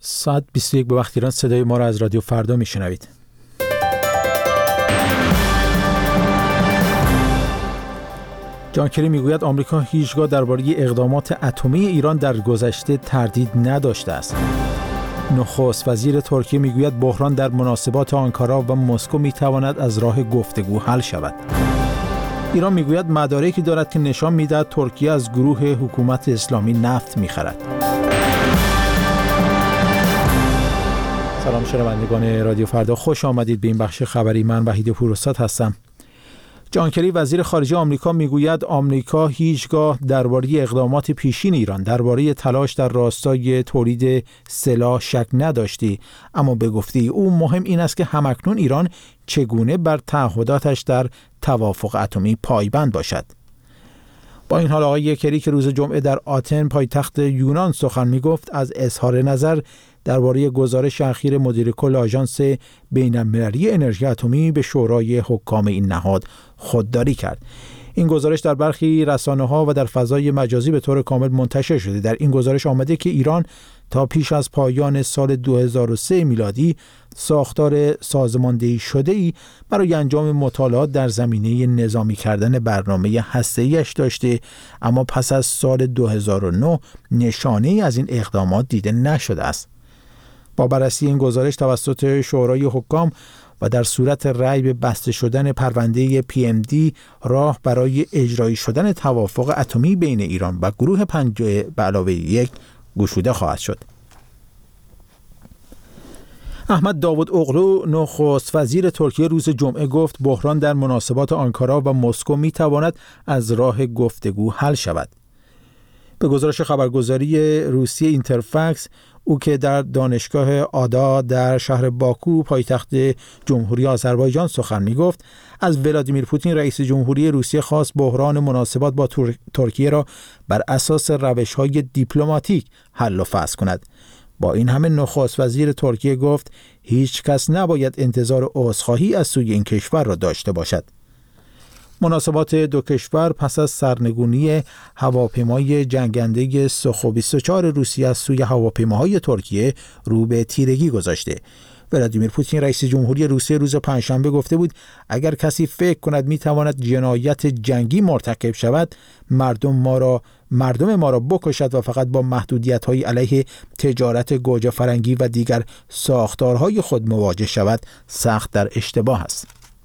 ساعت 21 به وقت ایران صدای ما را از رادیو فردا میشنوید. جان کری میگوید آمریکا هیچگاه درباره اقدامات اتمی ایران در گذشته تردید نداشته است. نخست وزیر ترکیه میگوید بحران در مناسبات آنکارا و مسکو میتواند از راه گفتگو حل شود. ایران میگوید مدارکی دارد که نشان میدهد ترکیه از گروه حکومت اسلامی نفت میخرد. سلام شنوندگان رادیو فردا، خوش آمدید به این بخش خبری. من وحید پوروزاد هستم. جان کری وزیر خارجه آمریکا میگوید آمریکا هیچگاه درباره اقدامات پیشین ایران درباره تلاش در راستای تولید سلاح شک نداشتی، اما به گفته او مهم این است که همکنون ایران چگونه بر تعهداتش در توافق اتمی پایبند باشد. با این حال آقای کری که روز جمعه در آتن پایتخت یونان سخن میگفت از اظهار نظر درباره گزارش اخیر مدیر کل آژانس بین‌المللی انرژی اتمی به شورای حکام این نهاد خودداری کرد. این گزارش در برخی رسانه‌ها و در فضای مجازی به طور کامل منتشر شده. در این گزارش آمده که ایران تا پیش از پایان سال 2003 میلادی ساختار سازماندهی شده‌ای برای انجام مطالعات در زمینه نظامی کردن برنامه هسته‌ایش داشته، اما پس از سال 2009 نشانه‌ای از این اقدامات دیده نشده است. با بررسی این گزارش توسط شورای حکام و در صورت رأی به بسته شدن پرونده PMD راه برای اجرایی شدن توافق اتمی بین ایران و گروه 5+1 گشوده خواهد شد. احمد داوود اوغلو نخست وزیر ترکیه روز جمعه گفت بحران در مناسبات آنکارا و مسکو میتواند از راه گفتگو حل شود. به گزارش خبرگزاری روسیه اینترفکس، او که در دانشگاه آدا در شهر باکو پایتخت جمهوری آذربایجان سخن می‌گفت، از ولادیمیر پوتین رئیس جمهوری روسیه خواست بحران مناسبات با ترکیه را بر اساس روش‌های دیپلماتیک حل و فصل کند. با این همه نخست وزیر ترکیه گفت هیچ کس نباید انتظار عذرخواهی از سوی این کشور را داشته باشد. مناسبات دو کشور پس از سرنگونی هواپیمای جنگنده سوخو 24 روسیه از سوی هواپیماهای ترکیه رو به تیرگی گذاشته. ولادیمیر پوتین رئیس جمهوری روسیه روز پنجشنبه گفته بود اگر کسی فکر کند میتواند جنایت جنگی مرتکب شود، مردم ما را بکشد و فقط با محدودیت‌های علیه تجارت گوجه فرنگی و دیگر ساختارهای خود مواجه شود، سخت در اشتباه است.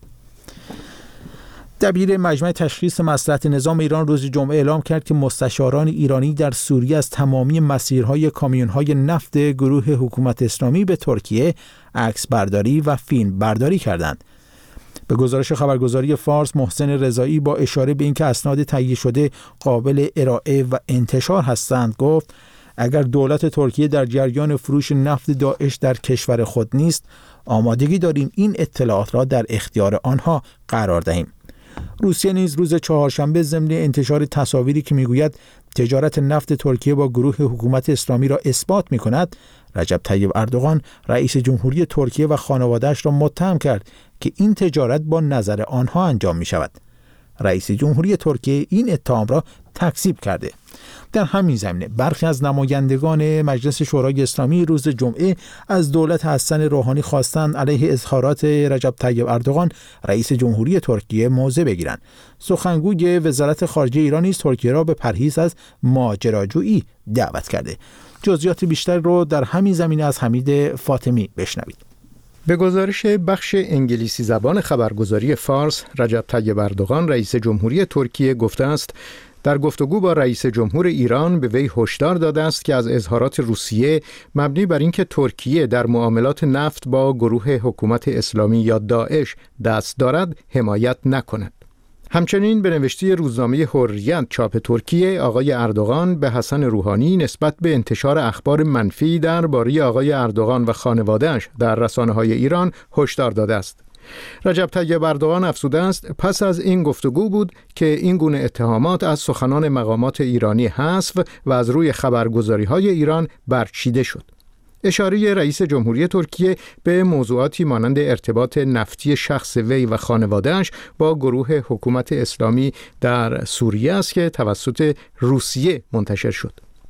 دبیر مجمع تشخیص مصلحت نظام ایران روز جمعه اعلام کرد که مستشاران ایرانی در سوریه از تمامی مسیرهای کامیون‌های نفت گروه حکومت اسلامی به ترکیه عکس برداری و فیلم برداری کردند. به گزارش خبرگزاری فارس، محسن رضایی با اشاره به اینکه اسناد تهیه شده قابل ارائه و انتشار هستند گفت اگر دولت ترکیه در جریان فروش نفت داعش در کشور خود نیست، آمادگی داریم این اطلاعات را در اختیار آنها قرار دهیم. روسیه نیز روز چهارشنبه ضمن انتشار تصاویری که میگوید تجارت نفت ترکیه با گروه حکومت اسلامی را اثبات می‌کند، رجب طیب اردوغان رئیس جمهوری ترکیه و خانواده‌اش را متهم کرد که این تجارت با نظر آنها انجام می‌شود. رئیس جمهوری ترکیه این اتهام را تکذیب کرده. در همین زمینه برخی از نمایندگان مجلس شورای اسلامی روز جمعه از دولت حسن روحانی خواستند علیه اظهارات رجب طیب اردوغان رئیس جمهوری ترکیه موضع بگیرند. سخنگوی وزارت خارجه ایران نیز ترکیه را به پرهیز از ماجراجویی دعوت کرده. جزئیات بیشتر رو در همین زمینه از حمید فاطمی بشنوید. به گزارش بخش انگلیسی زبان خبرگزاری فارس، رجب طیب اردوغان رئیس جمهوری ترکیه گفته است در گفتگو با رئیس جمهور ایران به وی هشدار داده است که از اظهارات روسیه مبنی بر اینکه ترکیه در معاملات نفت با گروه حکومت اسلامی یا داعش دست دارد حمایت نکند. همچنین به نوشته روزنامه حریت چاپ ترکیه، آقای اردوغان به حسن روحانی نسبت به انتشار اخبار منفی درباره آقای اردوغان و خانواده‌اش در رسانه‌های ایران هشدار داده است. رجب طیب اردوغان افزوده است پس از این گفتگو بود که این گونه اتهامات از سخنان مقامات ایرانی حذف و از روی خبرگزاری‌های ایران برچیده شد. اشاره رئیس جمهوری ترکیه به موضوعاتی مانند ارتباط نفتی شخص وی و خانواده‌اش با گروه حکومت اسلامی در سوریه است که توسط روسیه منتشر شد.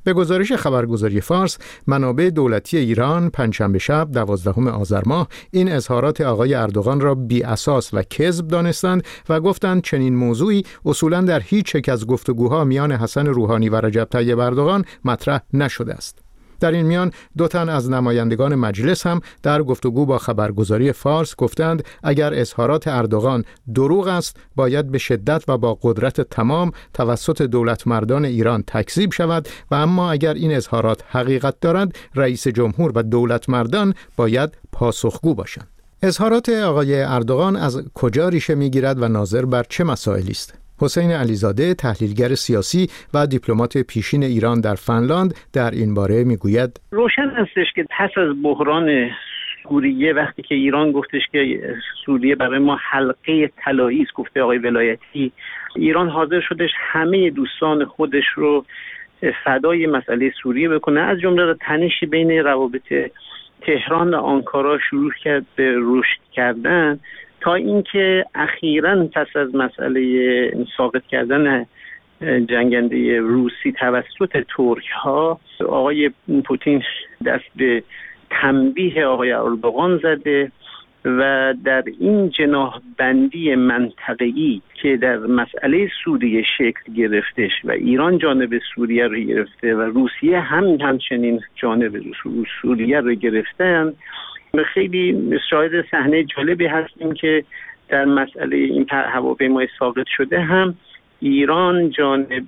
به گزارش خبرگزاری فارس، منابع دولتی ایران پنجشنبه شب 12 آذر ماه این اظهارات آقای اردوغان را بی اساس و کذب دانستند و گفتند چنین موضوعی اصولاً در هیچ یک از گفتگوها میان حسن روحانی و رجب طیب اردوغان مطرح نشده است. در این میان دو تن از نمایندگان مجلس هم در گفتگو با خبرگزاری فارس گفتند اگر اظهارات اردوغان دروغ است باید به شدت و با قدرت تمام توسط دولت مردان ایران تکذیب شود و اما اگر این اظهارات حقیقت دارند رئیس جمهور و دولت مردان باید پاسخگو باشند. اظهارات آقای اردوغان از کجا ریشه میگیرد و ناظر بر چه مسائلی است؟ حسین علیزاده، تحلیلگر سیاسی و دیپلمات پیشین ایران در فنلاند، در این باره میگوید روشن هستش که پس از بحران سوریه وقتی که ایران گفتش که سوریه برای ما حلقه طلایی است، گفته آقای ولایتی، ایران حاضر شدش همه دوستان خودش رو فدای مسئله سوریه بکنه، از جمله تنشی بین روابط تهران و آنکارا شروع کرد به رشد کردن تا اینکه اخیراً پس از مسئله ساقط کردن جنگنده روسی توسط ترک ها آقای پوتین دست به تنبیه آقای اردوغان زده و در این جناح بندی منطقه‌ای که در مسئله سوریه شکل گرفتش و ایران جانب سوریه رو گرفته و روسیه همچنین جانب سوریه رو گرفتن، خیلی شاهد صحنه جالبی هستیم که در مسئله این هواپیمای ساقط شده هم ایران جانب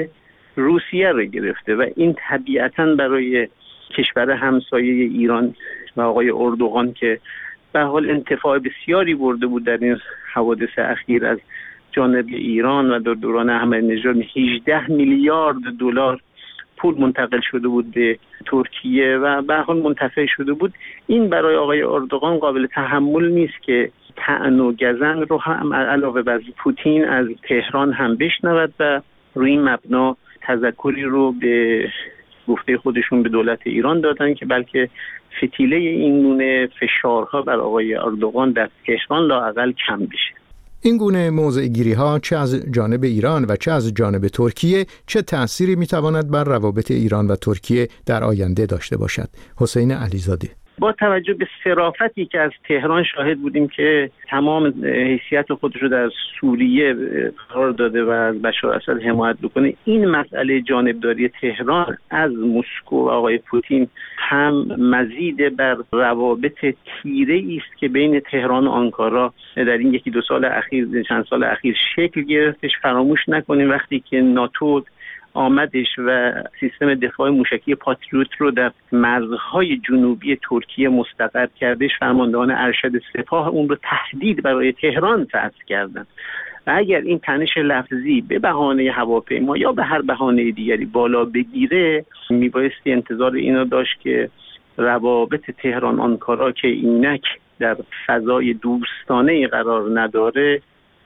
روسیه رو گرفته و این طبیعتاً برای کشور همسایه ایران و آقای اردوغان که به حال انتفاع بسیاری برده بود در این حوادث اخیر از جانب ایران و در دوران احمدی‌نژاد 18 میلیارد دلار پول منتقل شده بود به ترکیه و به حال منتفع شده بود. این برای آقای اردوغان قابل تحمل نیست که طعن و گزن رو هم علاوه بر پوتین از تهران هم بشنود و روی این مبنا تذکری رو به گفته خودشون به دولت ایران دادن که بلکه فتیله این گونه فشارها بر آقای اردوغان در تهران لااقل کم بشه. این گونه موضع‌گیری ها چه از جانب ایران و چه از جانب ترکیه چه تأثیری میتواند بر روابط ایران و ترکیه در آینده داشته باشد؟ حسین علیزاده: با توجه به صرافتی که از تهران شاهد بودیم که تمام حیثیت خودش رو در سوریه قرار داده و از بشار اسد حمایت بکنه، این مسئله جانبداری تهران از مسکو و آقای پوتین هم مزید بر روابط تیره است که بین تهران و آنکارا در این یکی دو سال اخیر، چند سال اخیر شکل گرفتش. فراموش نکنیم وقتی که ناتو آمدش و سیستم دفاع موشکی پاتریوت رو در مرزهای جنوبی ترکیه مستقر کردش، فرماندهان ارشد سپاه اون رو تهدید برای تهران فرض کردن و اگر این تنش لفظی به بهانه هواپیما یا به هر بهانه دیگری بالا بگیره، میبایستی انتظار اینو داشت که روابط تهران آنکارا که اینک در فضای دوستانه قرار نداره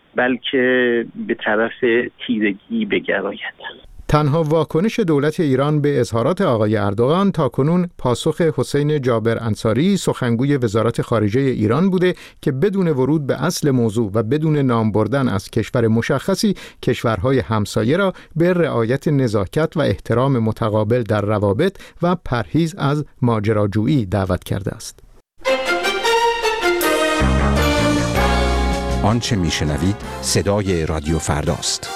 بلکه به طرف تیرگی بگراید. تنها واکنش دولت ایران به اظهارات آقای اردوغان تاکنون پاسخ حسین جابر انصاری، سخنگوی وزارت خارجه ایران بوده که بدون ورود به اصل موضوع و بدون نام بردن از کشور مشخصی، کشورهای همسایه را به رعایت نزاکت و احترام متقابل در روابط و پرهیز از ماجراجویی دعوت کرده است. آنچه میشنوید صدای رادیو فرداست.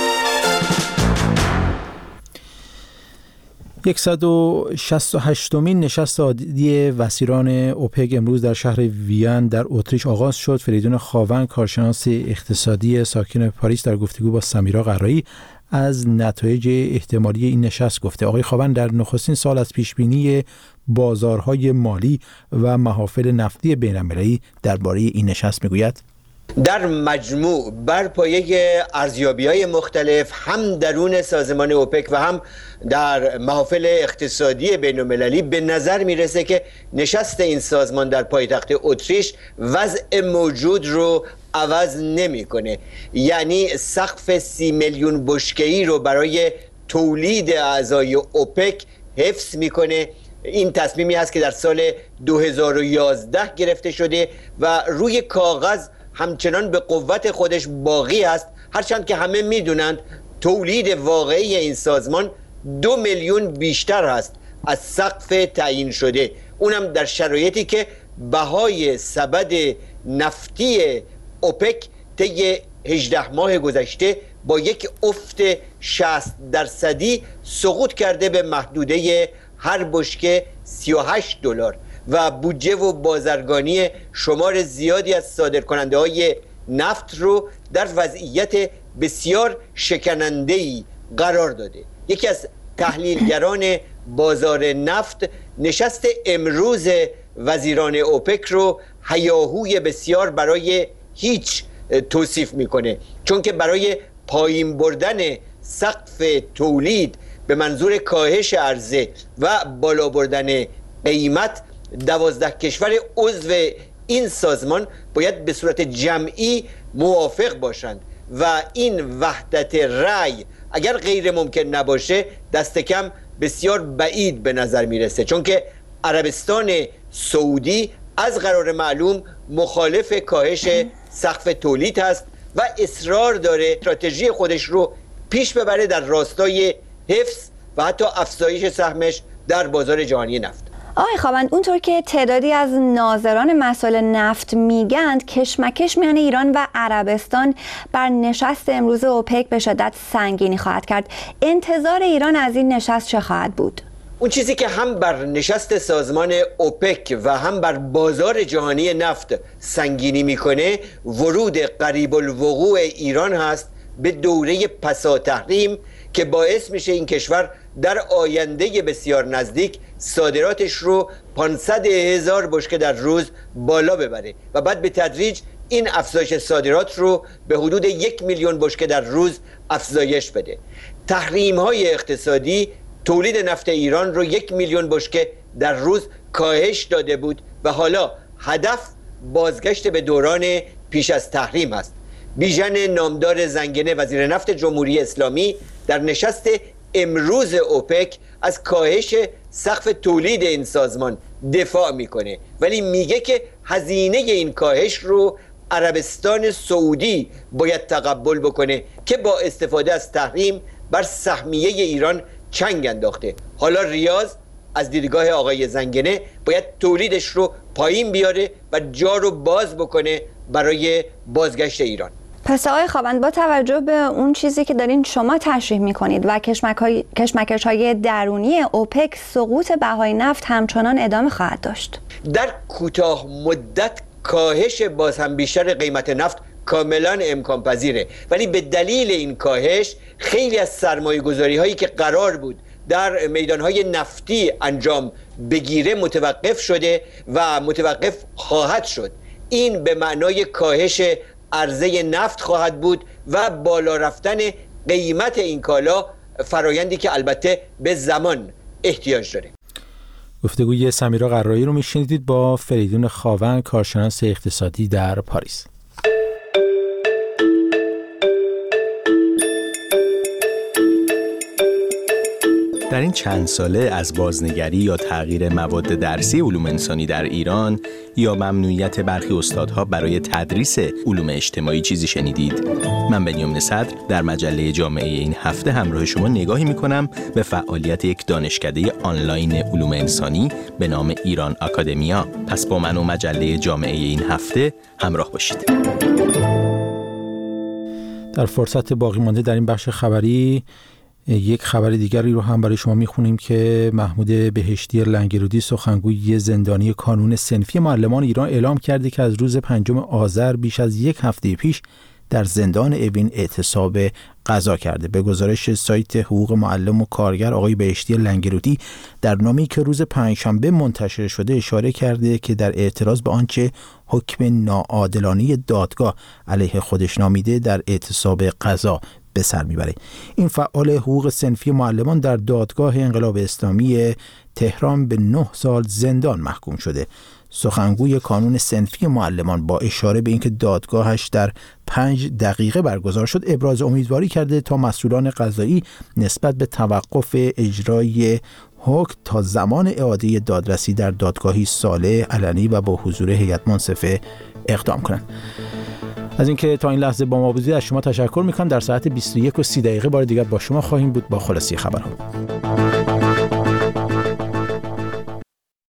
168مین نشست عادی وزیران اوپک امروز در شهر وین در اتریش آغاز شد. فریدون خاون، کارشناس اقتصادی ساکن پاریس، در گفتگو با سمیرا قرایی از نتایج احتمالی این نشست گفته. آقای خاون در نخستین سال از پیشبینی بازارهای مالی و محافل نفتی بین‌المللی درباره این نشست میگوید: در مجموع بر پایه ارزیابی‌های مختلف هم درون سازمان اوپک و هم در محافل اقتصادی بین‌المللی به نظر میرسه که نشست این سازمان در پایتخت اتریش وضع موجود رو عوض نمی‌کنه. یعنی سقف 30 میلیون بشکه‌ای رو برای تولید اعضای اوپک حفظ می‌کنه. این تصمیمی است که در سال 2011 گرفته شده و روی کاغذ همچنان به قوت خودش باقی است، هرچند که همه میدونند تولید واقعی این سازمان 2 میلیون بیشتر هست از سقف تعیین شده، اونم در شرایطی که بهای سبد نفتی اوپک طی 18 ماه گذشته با یک افت 60% سقوط کرده به محدوده هر بشکه $38 و بودجه و بازرگانی شمار زیادی از صادرکننده های نفت رو در وضعیت بسیار شکننده‌ای قرار داده. یکی از تحلیلگران بازار نفت نشست امروز وزیران اوپک رو هیاهوی بسیار برای هیچ توصیف میکنه، چون که برای پایین بردن سقف تولید به منظور کاهش عرضه و بالا بردن قیمت 12 کشور عضو این سازمان باید به صورت جمعی موافق باشند و این وحدت رأی اگر غیر ممکن نباشه دست کم بسیار بعید به نظر میرسه، چون که عربستان سعودی از قرار معلوم مخالف کاهش سقف تولید هست و اصرار داره استراتژی خودش رو پیش ببره در راستای حفظ و حتی افزایش سهمش در بازار جهانی نفت. آقای خاوند، اونطور که تعدادی از ناظران مسائل نفت میگند کشمکش میان ایران و عربستان بر نشست امروز اوپک به شدت سنگینی خواهد کرد. انتظار ایران از این نشست چه خواهد بود؟ اون چیزی که هم بر نشست سازمان اوپک و هم بر بازار جهانی نفت سنگینی میکنه ورود قریب الوقوع ایران هست به دوره پسا تحریم که باعث میشه این کشور در آینده بسیار نزدیک صادراتش رو 500,000 بشکه در روز بالا ببره و بعد به تدریج این افزایش صادرات رو به حدود 1 میلیون بشکه در روز افزایش بده. تحریم های اقتصادی تولید نفت ایران رو 1 میلیون بشکه در روز کاهش داده بود و حالا هدف بازگشت به دوران پیش از تحریم است. بیژن نامدار زنگنه وزیر نفت جمهوری اسلامی در نشست امروز اوپک از کاهش سقف تولید این سازمان دفاع میکنه، ولی میگه که هزینه این کاهش رو عربستان سعودی باید تقبل بکنه که با استفاده از تحریم بر سهمیه ایران چنگ انداخته. حالا ریاض از دیدگاه آقای زنگنه باید تولیدش رو پایین بیاره و جا رو باز بکنه برای بازگشت ایران. پس آقای خاوند، با توجه به اون چیزی که دارین شما تشریح میکنید و کشمکش‌های درونی اوپک، سقوط بهای نفت همچنان ادامه خواهد داشت. در کوتاه مدت کاهش باز هم بیشتر قیمت نفت کاملا امکان پذیره، ولی به دلیل این کاهش خیلی از سرمایه گذاری هایی که قرار بود در میدان های نفتی انجام بگیره متوقف شده و متوقف خواهد شد. این به معنای کاهش عرضه نفت خواهد بود و بالا رفتن قیمت این کالا، فرایندی که البته به زمان احتیاج داره. گفتگوی سمیرا قرایی رو میشنیدید با فریدون خاوند، کارشناس اقتصادی در پاریس. در این چند ساله از بازنگری یا تغییر مواد درسی علوم انسانی در ایران یا ممنوعیت برخی استادها برای تدریس علوم اجتماعی چیزی شنیدید؟ من بنیامین صدر در مجله جامعه این هفته همراه شما نگاهی می‌کنم به فعالیت یک دانشکده آنلاین علوم انسانی به نام ایران آکادمیا. پس با من و مجله جامعه این هفته همراه باشید. در فرصت باقی مانده در این بخش خبری یک خبر دیگری رو هم برای شما میخونیم که محمود بهشتی لنگرودی، سخنگوی زندانی کانون صنفی معلمان ایران، اعلام کرده که از روز 5 آذر بیش از یک هفته پیش در زندان اوین اعتصاب قضا کرده. به گزارش سایت حقوق معلم و کارگر، آقای بهشتی لنگرودی در نامه‌ای که روز پنجشنبه منتشر شده اشاره کرده که در اعتراض به آنچه حکم ناعادلانه دادگاه علیه خودش نامیده در اعتصاب قضا به سر میبره. این فعال حقوق صنفی معلمان در دادگاه انقلاب اسلامی تهران به 9 سال زندان محکوم شده. سخنگوی کانون صنفی معلمان با اشاره به اینکه دادگاهش در 5 دقیقه برگزار شد، ابراز امیدواری کرده تا مسئولان قضایی نسبت به توقف اجرای حکم تا زمان اعاده دادرسی در دادگاهی صالح، علنی و با حضور هیئت منصفه اقدام کنند. از اینکه تا این لحظه با ما بودید از شما تشکر میکنم. در ساعت 21:30 بار دیگر با شما خواهیم بود با خلاصه خبرها.